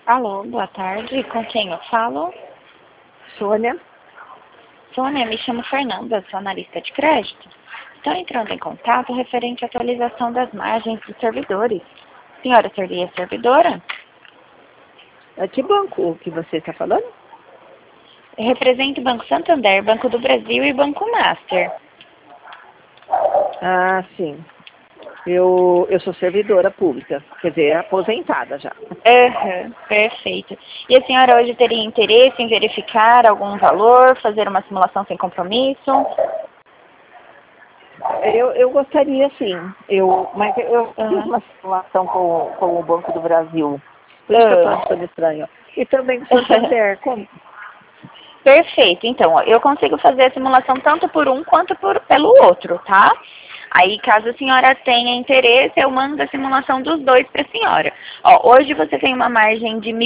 Alô, boa tarde. Com quem eu falo? Sônia. Sônia, me chamo Fernanda, sou analista de crédito. Estou entrando em contato referente à atualização das margens dos servidores. Senhora seria servidora? Que banco que você está falando? Eu represento o Banco Santander, Banco do Brasil e Banco Master. Ah, sim. Eu sou servidora pública, quer dizer, aposentada já. Perfeito. E a senhora hoje teria interesse em verificar algum valor, fazer uma simulação sem compromisso? Eu gostaria, sim. Mas eu fiz uma simulação com o Banco do Brasil. Por isso que eu estou achando estranho. E também com o Santander. Como? Perfeito. Então, ó, eu consigo fazer a simulação tanto por um quanto pelo outro, tá? Aí, caso a senhora tenha interesse, eu mando a simulação dos dois para a senhora. Ó, hoje você tem uma margem de R$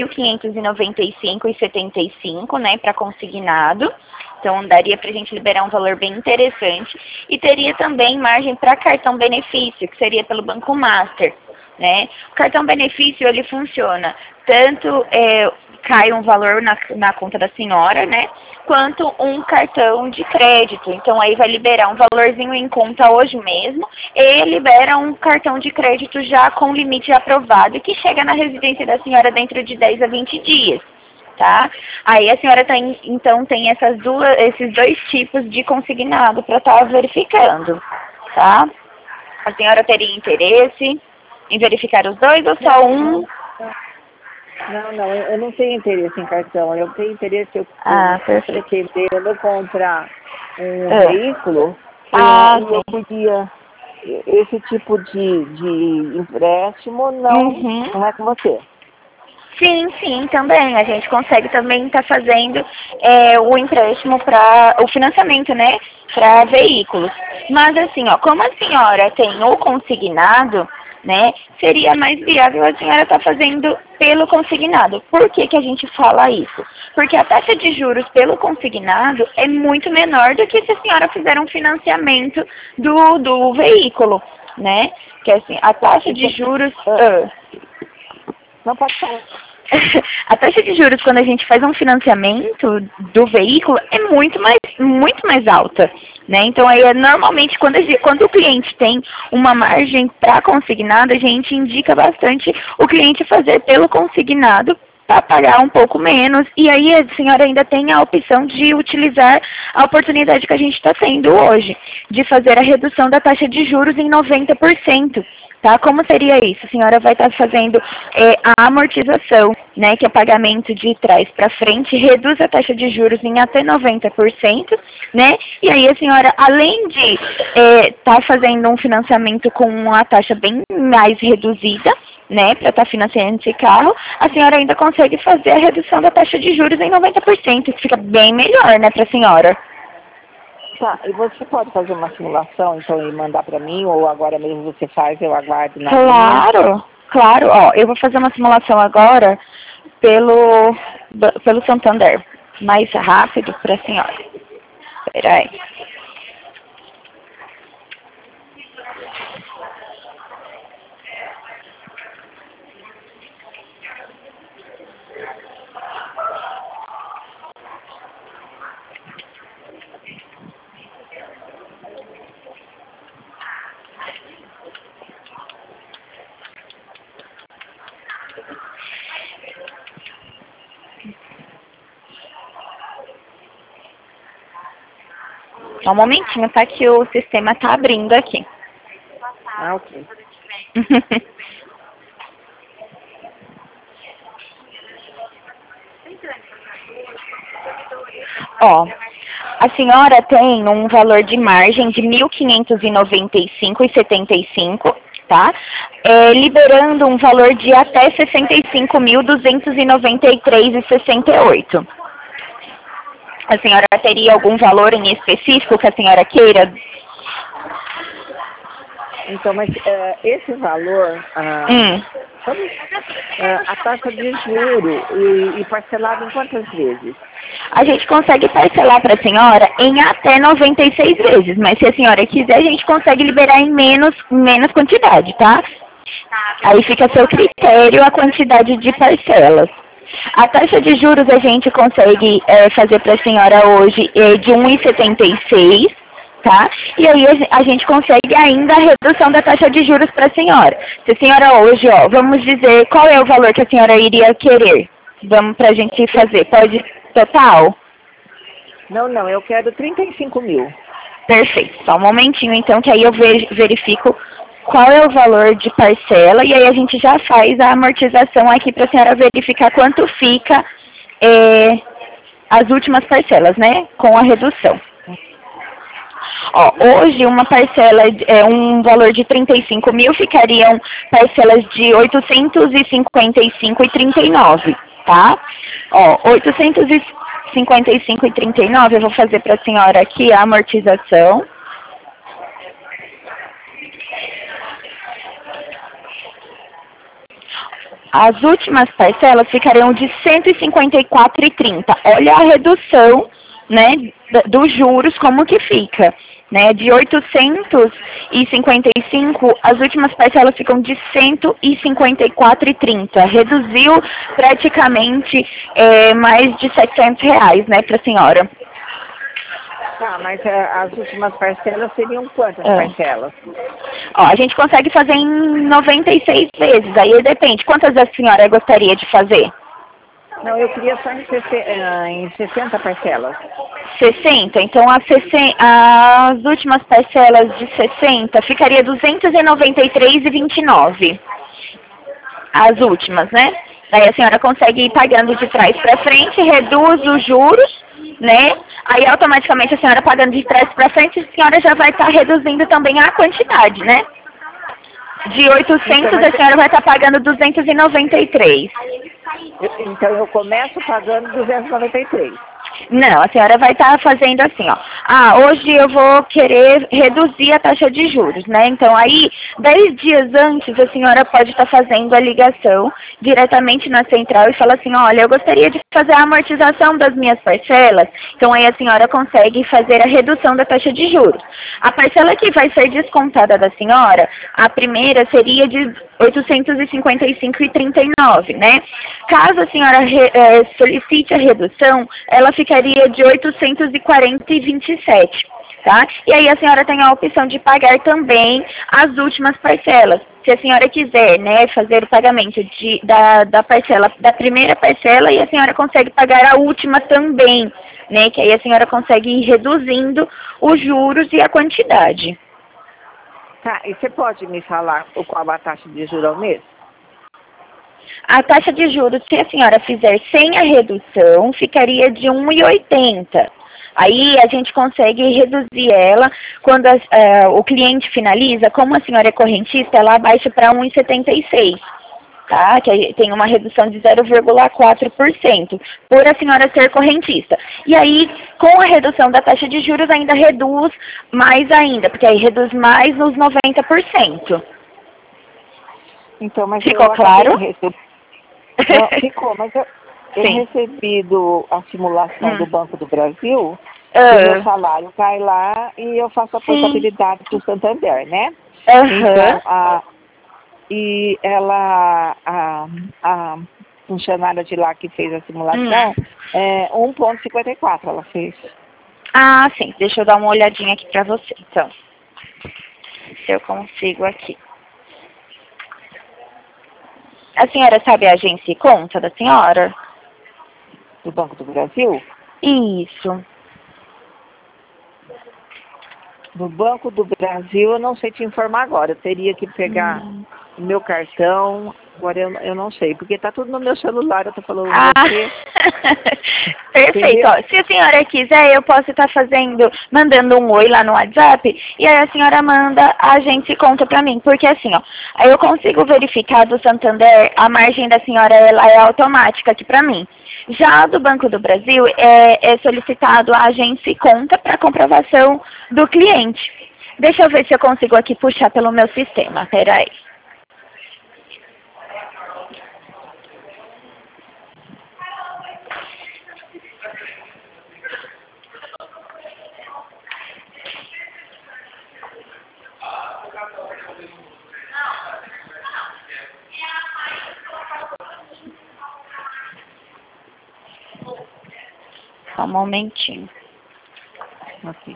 1.595,75, né, para consignado. Então, daria para a gente liberar um valor bem interessante. E teria também margem para cartão benefício, que seria pelo Banco Master, né? O cartão benefício, ele funciona tanto cai um valor na conta da senhora, né? Quanto um cartão de crédito. Então, aí vai liberar um valorzinho em conta hoje mesmo e libera um cartão de crédito já com limite aprovado que chega na residência da senhora dentro de 10 a 20 dias. Tá? Aí a senhora então tem esses dois tipos de consignado para estar verificando, tá? A senhora teria interesse em verificar os dois ou só um? Não, eu não tenho interesse em cartão. Eu tenho interesse, eu pretendendo comprar um veículo e eu podia, esse tipo de empréstimo não é com você. Sim, também. A gente consegue também estar fazendo o empréstimo o financiamento, né, para veículos. Mas assim, ó, como a senhora tem o consignado, né, seria mais viável a senhora estar fazendo pelo consignado. Por que a gente fala isso? Porque a taxa de juros pelo consignado é muito menor do que se a senhora fizer um financiamento do veículo, né? Que assim, a taxa de juros... Não pode falar. A taxa de juros quando a gente faz um financiamento do veículo é muito mais alta, né? Então aí normalmente quando o cliente tem uma margem para consignado, a gente indica bastante o cliente fazer pelo consignado para pagar um pouco menos. E aí a senhora ainda tem a opção de utilizar a oportunidade que a gente está tendo hoje, de fazer a redução da taxa de juros em 90%. Tá? Como seria isso? A senhora vai estar fazendo a amortização, né, que é pagamento de trás para frente, reduz a taxa de juros em até 90%, né? E aí a senhora, além de estar fazendo um financiamento com uma taxa bem mais reduzida, né, para estar financiando esse carro, a senhora ainda consegue fazer a redução da taxa de juros em 90%, que fica bem melhor, né, para a senhora. Tá, e você pode fazer uma simulação, então, e mandar para mim, ou agora mesmo você faz, eu aguardo na linha? Claro. Ó, eu vou fazer uma simulação agora pelo Santander, mais rápido para a senhora. Espera aí. Só um momentinho, tá? Que o sistema tá abrindo aqui. Ah, ok. Ó, a senhora tem um valor de margem de R$ 1.595,75, tá? Liberando um valor de até R$ 65.293,68. A senhora teria algum valor em específico que a senhora queira? Então, mas esse valor, a taxa de juro e parcelado em quantas vezes? A gente consegue parcelar para a senhora em até 96 vezes, mas se a senhora quiser, a gente consegue liberar em menos quantidade, tá? Aí fica a seu critério a quantidade de parcelas. A taxa de juros a gente consegue fazer para a senhora hoje de 1,76, tá? E aí a gente consegue ainda a redução da taxa de juros para a senhora. Se a senhora hoje, ó, vamos dizer qual é o valor que a senhora iria querer. Vamos para a gente fazer. Pode total? Não, eu quero 35 mil. Perfeito. Só um momentinho então, que aí eu verifico qual é o valor de parcela e aí a gente já faz a amortização aqui para a senhora verificar quanto fica as últimas parcelas, né? Com a redução. Ó, hoje uma parcela, um valor de 35 mil ficariam parcelas de 855,39, tá? Ó, 855,39 eu vou fazer para a senhora aqui a amortização. As últimas parcelas ficariam de 154,30. Olha a redução, né, dos juros, como que fica. Né, de 855, as últimas parcelas ficam de 154,30. Reduziu praticamente mais de R$700, né, para a senhora. Tá, mas as últimas parcelas seriam quantas parcelas? Ó, a gente consegue fazer em 96 vezes, aí depende. Quantas a senhora gostaria de fazer? Não, eu queria só em 60 parcelas. 60? Então as últimas parcelas de 60 ficaria 293,29. As últimas, né? Daí a senhora consegue ir pagando de trás para frente, reduz os juros, né? Aí automaticamente a senhora pagando de trás para frente, a senhora já vai estar reduzindo também a quantidade, né? De 800 a senhora vai estar pagando 293. Então eu começo pagando 293. Não, a senhora vai estar fazendo assim, ó. Hoje eu vou querer reduzir a taxa de juros, né? Então aí, 10 dias antes, a senhora pode estar fazendo a ligação diretamente na central e falar assim, olha, eu gostaria de fazer a amortização das minhas parcelas. Então aí a senhora consegue fazer a redução da taxa de juros. A parcela que vai ser descontada da senhora, a primeira seria de 855,39, né? Caso a senhora solicite a redução, ela ficaria de 840,27, tá? E aí a senhora tem a opção de pagar também as últimas parcelas. Se a senhora quiser, né, fazer o pagamento da parcela, da primeira parcela, e a senhora consegue pagar a última também, né? Que aí a senhora consegue ir reduzindo os juros e a quantidade. Tá, e você pode me falar qual a taxa de juros ao mês? A taxa de juros, se a senhora fizer sem a redução, ficaria de 1,80. Aí a gente consegue reduzir ela quando o cliente finaliza, como a senhora é correntista, ela abaixa para 1,76. Tá? Que tem uma redução de 0,4% por a senhora ser correntista. E aí, com a redução da taxa de juros, ainda reduz mais ainda, porque aí reduz mais nos 90%. Então, mas ficou claro? Não, ficou, mas eu recebi a simulação do Banco do Brasil, o meu salário cai lá e eu faço a portabilidade para o Santander, né? Então, e ela, a funcionária de lá que fez a simulação, 1,54 ela fez. Ah, sim. Deixa eu dar uma olhadinha aqui para você, então. Se eu consigo aqui. A senhora sabe a agência e conta da senhora? Do Banco do Brasil? Isso. No Banco do Brasil, eu não sei te informar agora. Eu teria que pegar o meu cartão. Agora eu não sei, porque tá tudo no meu celular. Eu tô falando você. Perfeito. Ó, se a senhora quiser, eu posso estar mandando um oi lá no WhatsApp, e aí a senhora manda, a gente conta pra mim. Porque assim, ó, aí eu consigo verificar do Santander, a margem da senhora, ela é automática aqui pra mim. Já do Banco do Brasil, é solicitado a agência e conta para comprovação do cliente. Deixa eu ver se eu consigo aqui puxar pelo meu sistema. Peraí. Só um momentinho. Ok.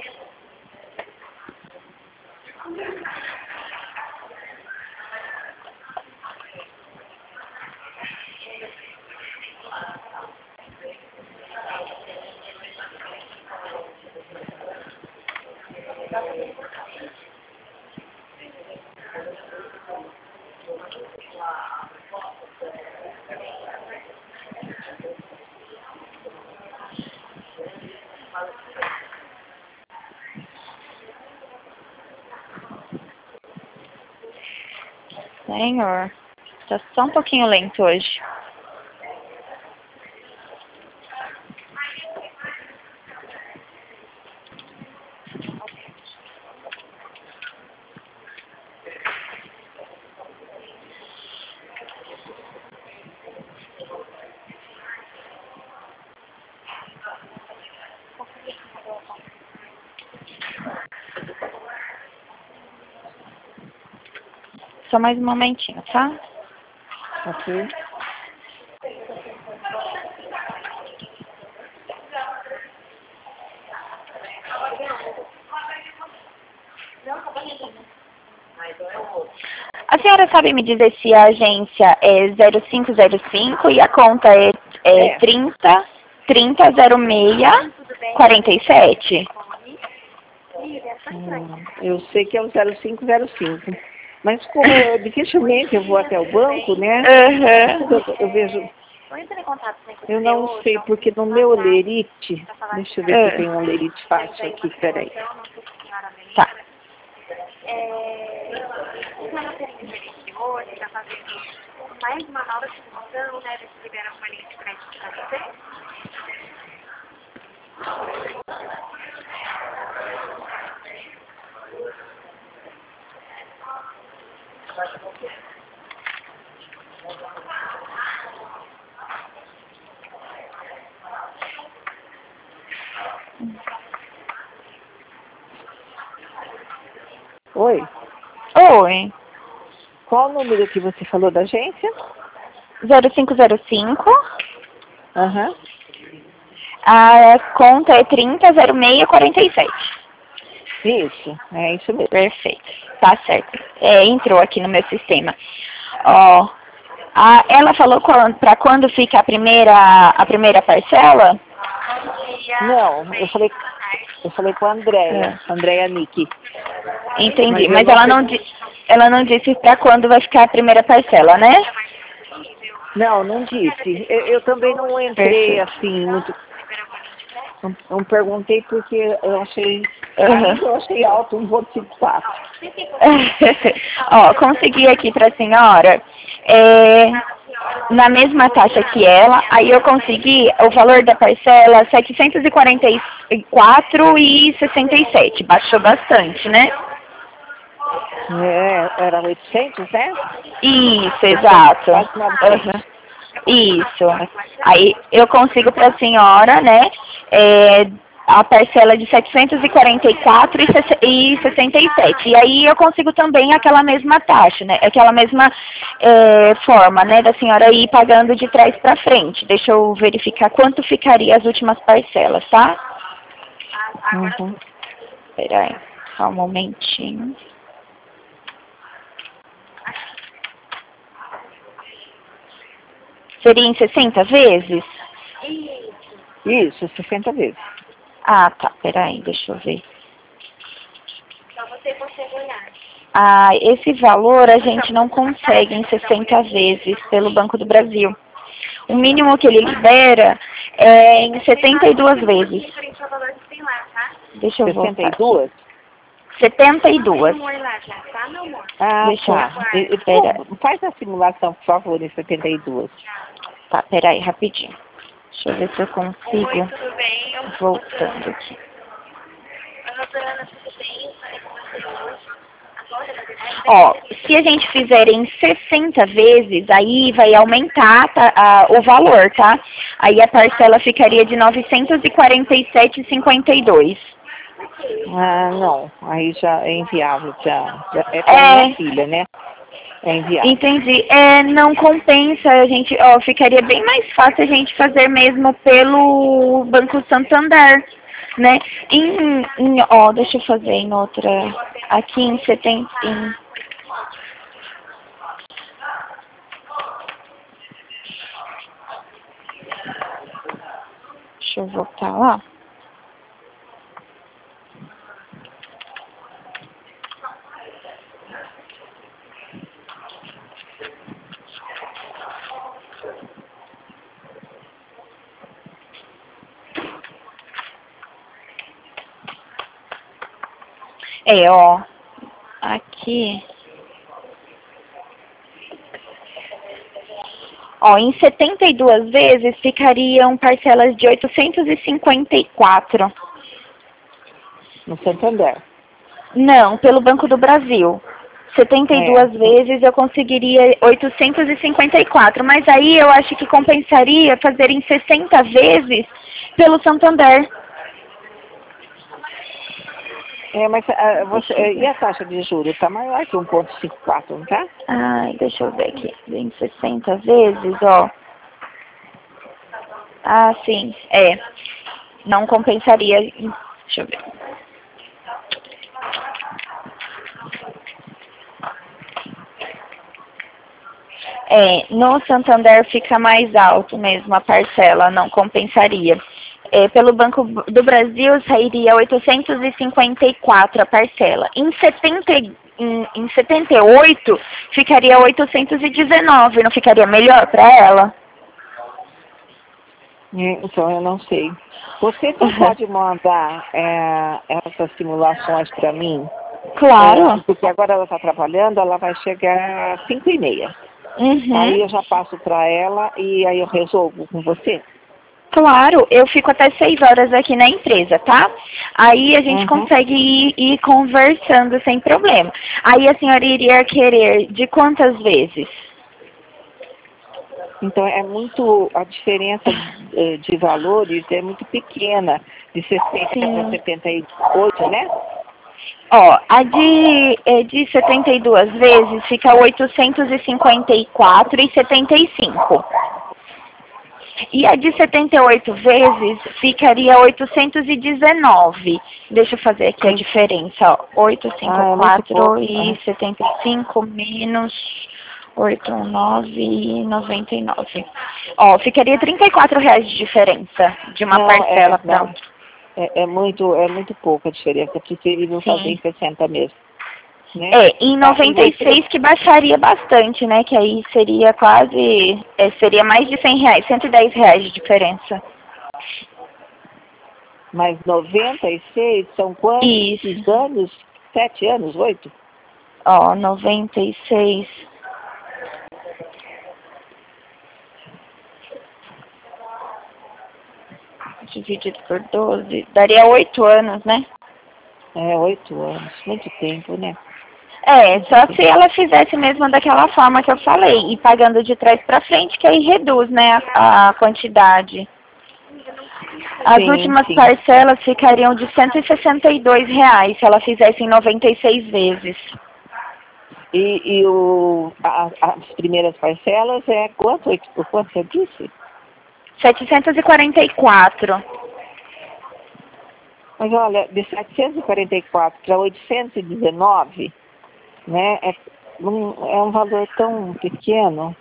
Senhor, tá só um pouquinho lento hoje. Só mais um momentinho, tá? Ok. A senhora sabe me dizer se a agência é 0505 e a conta é 300647? Eu sei que é o 0505. Mas como dificilmente eu vou até o banco, né? Eu vejo. Eu não sei, porque no meu olerite, deixa eu ver se tem um olerite fácil aqui, peraí. Tá. Hoje está fazendo mais uma nova discussão, né? Ver se libera uma linha de crédito para você. Oi. Oi. Qual o número que você falou da agência? 0505. Aham. A conta é 300647. Isso, é isso mesmo. Perfeito. Tá certo. Entrou aqui no meu sistema. Ó, ela falou para quando fica a primeira parcela? Não, eu falei com a Andréia, Andréia Nick. Entendi, mas ela não disse para quando vai ficar a primeira parcela, né? Não disse. Eu também não entrei assim muito. Não perguntei porque eu achei alto 1,54. Ó, consegui aqui para a senhora. Na mesma taxa que ela, aí eu consegui o valor da parcela R$ 744,67. Baixou bastante, né? Era 800, né? Isso, exato. Isso. Aí eu consigo para a senhora, né, a parcela de R$ 744,67. E aí eu consigo também aquela mesma taxa, né, aquela mesma forma, né, da senhora ir pagando de trás para frente. Deixa eu verificar quanto ficaria as últimas parcelas, tá? Uhum. Espera aí, só um momentinho. Seria em 60 vezes? Isso, 60 vezes. Ah, tá. Peraí, deixa eu ver. Só você consegue olhar. Esse valor a gente não consegue em 60 vezes pelo Banco do Brasil. O mínimo que ele libera é em 72 vezes. Deixa eu voltar. 62? 72. Tá. Faz a simulação, por favor, em 72. Tá, peraí, rapidinho. Deixa eu ver se eu consigo. Oi, tudo bem? Voltando aqui. Ó, se a gente fizer em 60 vezes, aí vai aumentar o valor, tá? Aí a parcela ficaria de R$ 947,52. Não. Aí já é inviável. É para minha filha, né? enviar. Entendi. Não compensa, a gente, ficaria bem mais fácil a gente fazer mesmo pelo Banco Santander, né? Deixa eu fazer em outra, aqui em 70, deixa eu voltar lá. Aqui. Em 72 vezes ficariam parcelas de 854. No Santander? Não, pelo Banco do Brasil. 72 vezes eu conseguiria 854, mas aí eu acho que compensaria fazer em 60 vezes pelo Santander. Mas e a taxa de juros? Está maior que 1,54, não tá? Deixa eu ver aqui. Em 60 vezes, sim, não compensaria. Deixa eu ver. No Santander fica mais alto mesmo a parcela, não compensaria. Pelo Banco do Brasil sairia 854 a parcela. Em 78 ficaria 819, não ficaria melhor para ela? Então eu não sei. Você não pode mandar essas simulações para mim? Claro. Porque agora ela está trabalhando, ela vai chegar às 5h30. Uhum. Aí eu já passo para ela e aí eu resolvo com você? Claro, eu fico até 6 horas aqui na empresa, tá? Aí a gente consegue ir conversando sem problema. Aí a senhora iria querer de quantas vezes? Então a diferença de valores é muito pequena, de 60 para 78, né? A de 72 vezes fica 854,75. E a de 78 vezes ficaria 819. Deixa eu fazer aqui a diferença, 854,75 menos 819,99. Ficaria R$34 de diferença de uma parcela para outra. É muito pouca a diferença, é preferível fazer em 60 mesmo. Né? Em 96 que baixaria bastante, né? Que aí seria quase, seria mais de R$100, R$110 de diferença. Mas 96 são quantos anos? 7 anos, 8? 96. Dividido por 12, daria 8 anos, né? 8 anos, muito tempo, né? Só se ela fizesse mesmo daquela forma que eu falei, e pagando de trás para frente, que aí reduz, né, a quantidade. As últimas parcelas ficariam de R$162, se ela fizesse em 96 vezes. E as primeiras parcelas quanto? Por quanto você disse? 744. Mas olha, de 744 para 819, né? É um valor tão pequeno.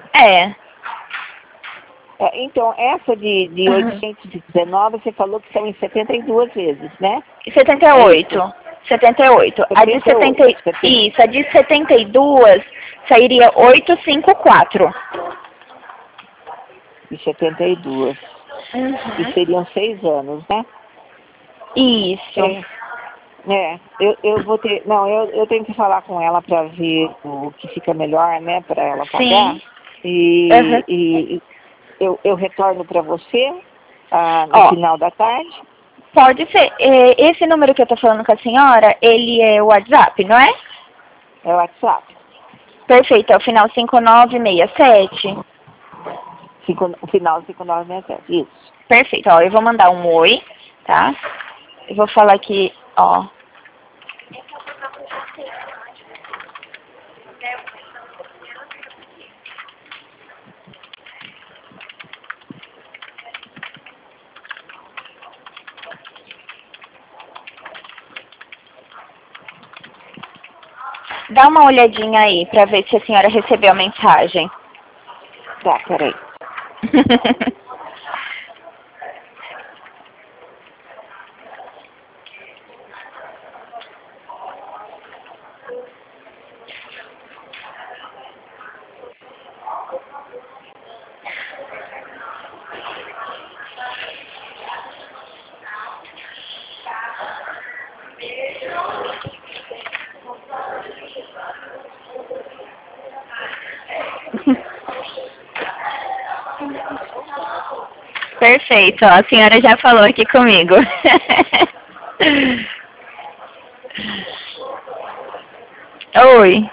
Então, essa de 819, você falou que são em 72 vezes, né? 78. 78. A de 72 sairia 854. De 72. E seriam 6 anos, né? Isso. Eu vou ter... Não, eu tenho que falar com ela para ver o que fica melhor, né? Para ela pagar. E eu retorno para você no final da tarde. Pode ser. Esse número que eu tô falando com a senhora, ele é o WhatsApp, não é? É o WhatsApp. Perfeito. É o final 5967. O final 5967, isso. Perfeito. Eu vou mandar um oi, tá? Eu vou falar aqui, Dá uma olhadinha aí pra ver se a senhora recebeu a mensagem. Tá, peraí. Perfeito, ó, a senhora já falou aqui comigo. Oi.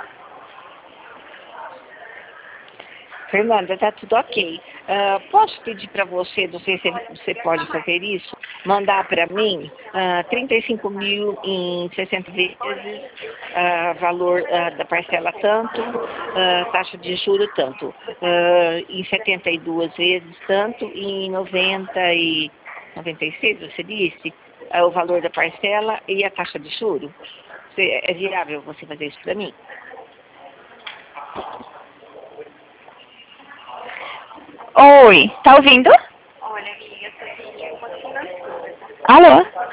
Fernanda, tá tudo ok. Posso pedir para você, não sei se você pode fazer isso, mandar para mim 35 mil em 60 vezes, valor da parcela tanto, taxa de juro tanto, em 72 vezes tanto, em 96, você disse, o valor da parcela e a taxa de juro. É viável você fazer isso para mim? Oi, tá ouvindo? Olha, amiga, eu tô aqui uma financeira. Alô?